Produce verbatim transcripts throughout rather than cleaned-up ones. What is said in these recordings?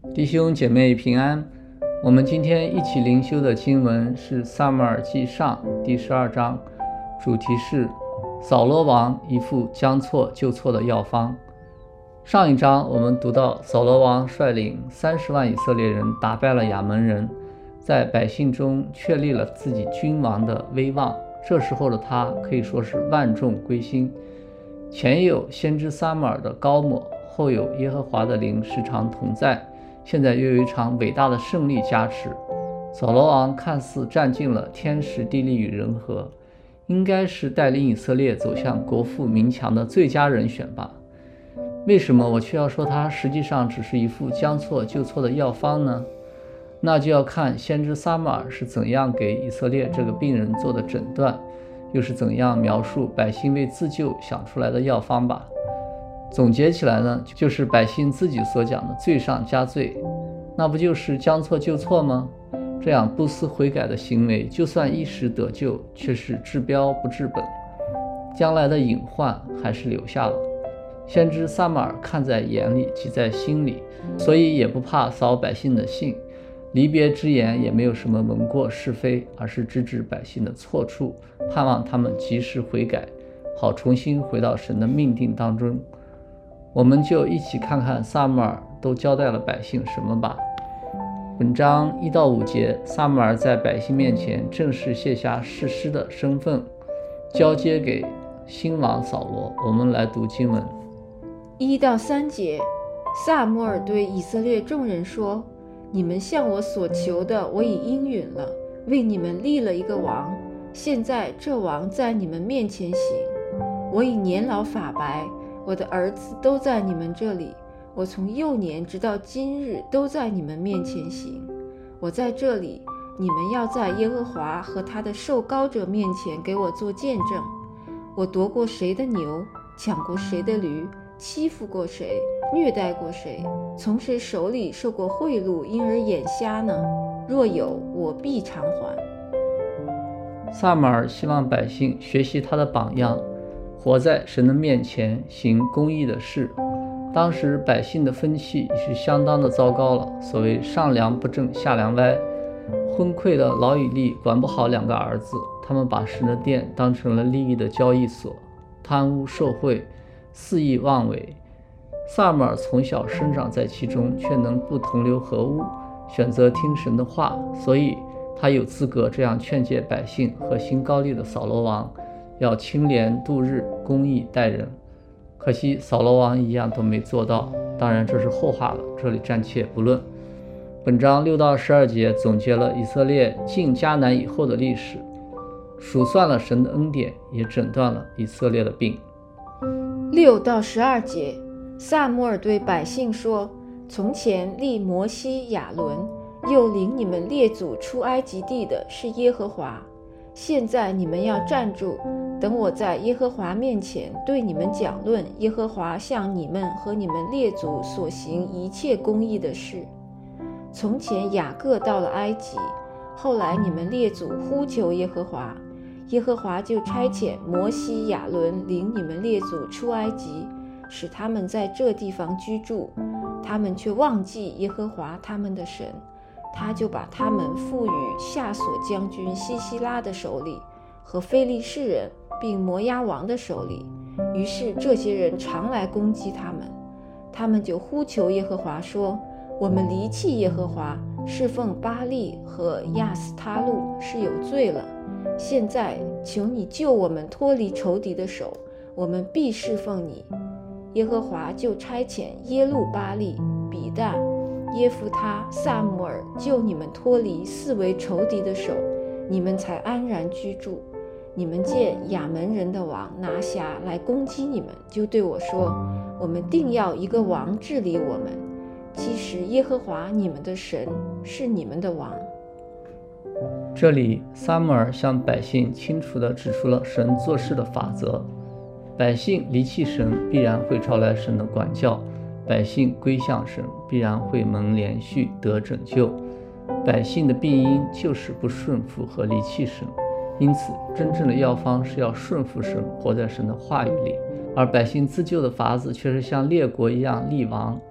弟兄姐妹平安，我们今天一起灵修的经文是撒母耳记上第十二章，主题是扫罗王一副将错就错的药方。上一章我们读到扫罗王率领三十万以色列人打败了亚扪人，在百姓中确立了自己君王的威望，这时候的他可以说是万众归心。前有先知撒母耳的膏抹，后有耶和华的灵时常同在，现在又有一场伟大的胜利加持。扫罗王看似占尽了天时地利与人和，应该是带领以色列走向国富民强的最佳人选吧。为什么我却要说他实际上只是一副将错就错的药方呢？那就要看先知撒母耳是怎样给以色列这个病人做的诊断，又是怎样描述百姓为自救想出来的药方吧。总结起来呢，就是百姓自己所讲的罪上加罪，那不就是将错就错吗？这样不思悔改的行为，就算一时得救，却是治标不治本，将来的隐患还是留下了。先知撒母耳看在眼里，记在心里，所以也不怕扫百姓的兴，离别之言也没有什么文过是非，而是直指百姓的错处，盼望他们及时悔改，好重新回到神的命定当中。我们就一起看看撒母耳都交代了百姓什么吧。本章一到五节，撒母耳在百姓面前正式卸下士师的身份，交接给新王扫罗。我们来读经文。 一到三节，撒母耳对以色列众人说：你们向我所求的，我已应允了，为你们立了一个王。现在这王在你们面前行。我已年老发白，我的儿子都在你们这里，我从幼年直到今日都在你们面前行。我在这里，你们要在耶和华和他的受膏者面前给我做见证。我夺过谁的牛，抢过谁的驴，欺负过谁，虐待过谁，从谁手里受过贿赂，因而眼瞎呢？若有，我必偿还。 撒母耳希望百姓学习他的榜样，活在神的面前，行公义的事。当时百姓的风气已是相当的糟糕了，所谓上梁不正下梁歪。昏聩的老以利管不好两个儿子，他们把神的殿当成了利益的交易所，贪污受贿，肆意妄为。撒母耳从小生长在其中，却能不同流合污，选择听神的话，所以他有资格这样劝诫百姓和行高丽的扫罗王要清廉度日，公义待人。可惜扫罗王一样都没做到，当然这是后话了，这里暂且不论。本章六到十二节总结了以色列进迦南以后的历史，数算了神的恩典，也诊断了以色列的病。 六到十二节，撒母耳对百姓说：从前立摩西、亚伦，又领你们列祖出埃及地的是耶和华。现在你们要站住，等我在耶和华面前对你们讲论耶和华向你们和你们列祖所行一切公义的事。从前雅各到了埃及，后来你们列祖呼求耶和华，耶和华就差遣摩西、亚伦领你们列祖出埃及，使他们在这地方居住。他们却忘记耶和华他们的神，他就把他们付与夏所将军西西拉的手里，和非利士人并摩押王的手里。于是这些人常来攻击他们，他们就呼求耶和华说：我们离弃耶和华，侍奉巴力和亚斯他路是有罪了。现在求你救我们脱离仇敌的手，我们必侍奉你。耶和华就差遣耶路巴力、比但、耶夫他、撒母耳救你们脱离四围仇敌的手，你们才安然居住。你们见亚扪人的王拿辖来攻击你们，就对我说：我们定要一个王治理我们。其实耶和华你们的神是你们的王。 这里撒母耳向百姓清楚地指出了神做事的法则，百姓离弃神必然会招来神的管教，百姓归向神必然会蒙连续得拯救。百姓的病因就是不顺服和离弃神，因此真正的药方是要顺服神，活在神的话语里。而百姓自救的法子却是像列国一样立王，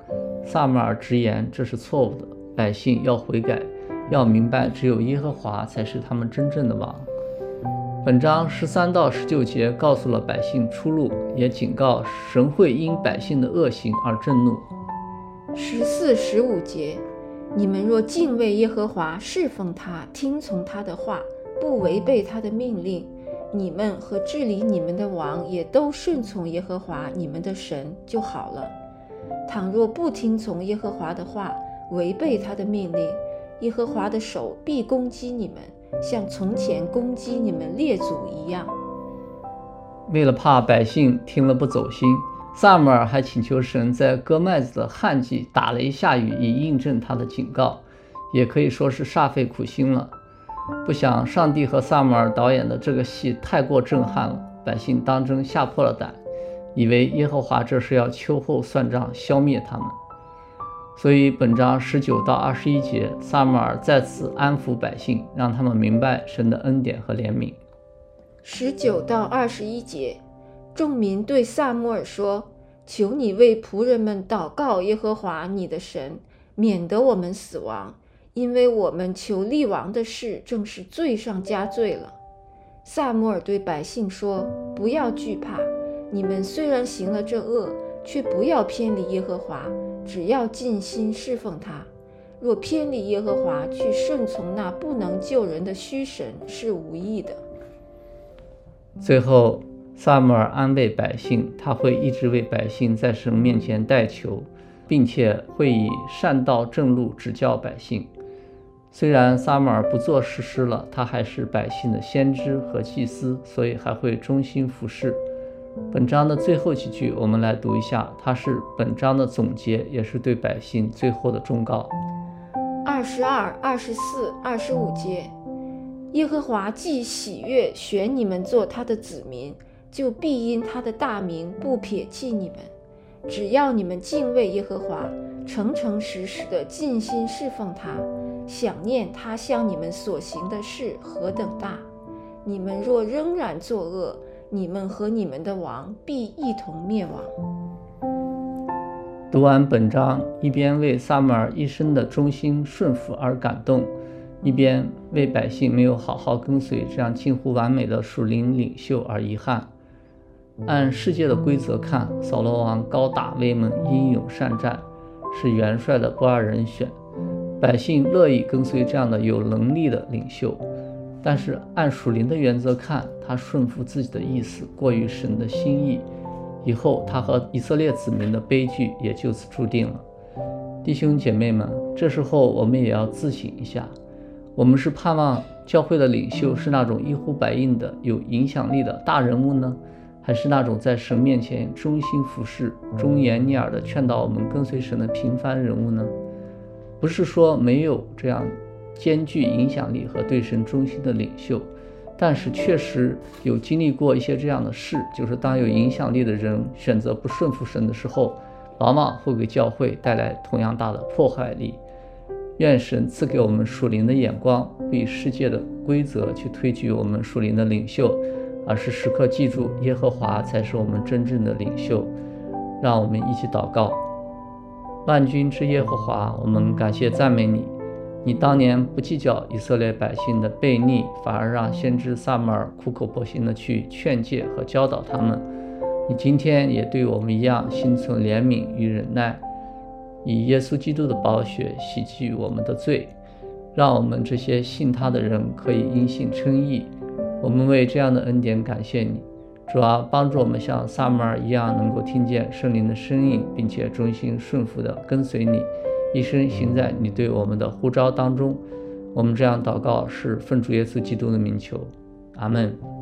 撒母耳直言这是错误的，百姓要悔改，要明白只有耶和华才是他们真正的王。本章十三到十九节告诉了百姓出路，也警告神会因百姓的恶行而震怒。 十四、十五节，你们若敬畏耶和华，侍奉他，听从他的话，不违背他的命令，你们和治理你们的王也都顺从耶和华你们的神就好了。倘若不听从耶和华的话，违背他的命令，耶和华的手必攻击你们，像从前攻击你们列祖一样。 为了怕百姓听了不走心，撒母耳还请求神在割麦子的旱季打雷下雨，以印证他的警告，也可以说是煞费苦心了。不想上帝和撒母耳导演的这个戏太过震撼了，百姓当真吓破了胆，以为耶和华这是要秋后算账，消灭他们。所以本章十九到二十一节，撒母耳再次安抚百姓，让他们明白神的恩典和怜悯。 十九到二十一节，众民对撒母耳说：求你为仆人们祷告耶和华你的神，免得我们死亡，因为我们求立王的事正是罪上加罪了。撒母耳对百姓说：不要惧怕，你们虽然行了这恶，却不要偏离耶和华，只要尽心侍奉他。若偏离耶和华，去顺从那不能救人的虚神，是无益的。 最后撒母耳安慰百姓，他会一直为百姓在神面前代求，并且会以善道正路指教百姓。虽然撒母耳不做士师了，他还是百姓的先知和祭司，所以还会忠心服侍。本章的最后几句我们来读一下，它是本章的总结，也是对百姓最后的忠告。 二十二、二十四、二十五节，耶和华既喜悦选你们做他的子民，就必因他的大名不撇弃你们。只要你们敬畏耶和华，诚诚实实的尽心侍奉他，想念他向你们所行的事何等大。你们若仍然作恶，你们和你们的王必一同灭亡。 读完本章，一边为撒母耳一生的忠心顺服而感动，一边为百姓没有好好跟随这样近乎完美的属灵领袖而遗憾。按世界的规则看，扫罗王高大威猛，英勇善战，是元帅的不二人选，百姓乐意跟随这样的有能力的领袖。但是按属灵的原则看，他顺服自己的意思，过于神的心意，以后他和以色列子民的悲剧也就此注定了。弟兄姐妹们，这时候我们也要自省一下，我们是盼望教会的领袖是那种一呼百应的有影响力的大人物呢，还是那种在神面前忠心服侍、忠言逆耳的劝导我们跟随神的平凡人物呢？不是说没有这样兼具影响力和对神忠心的领袖，但是确实有经历过一些这样的事，就是当有影响力的人选择不顺服神的时候，往往会给教会带来同样大的破坏力。愿神赐给我们属灵的眼光，不以世界的规则去推举我们属灵的领袖，而是时刻记住耶和华才是我们真正的领袖。让我们一起祷告。万军之耶和华，我们感谢赞美你，你当年不计较以色列百姓的悖逆，反而让先知撒母耳苦口婆心的去劝诫和教导他们。你今天也对我们一样心存怜悯与忍耐，以耶稣基督的宝血洗去我们的罪，让我们这些信他的人可以因信称义。我们为这样的恩典感谢你，主啊，帮助我们像撒母耳一样，能够听见圣灵的声音，并且忠心顺服地跟随你，一生行在你对我们的呼召当中。我们这样祷告是奉主耶稣基督的名求，阿们。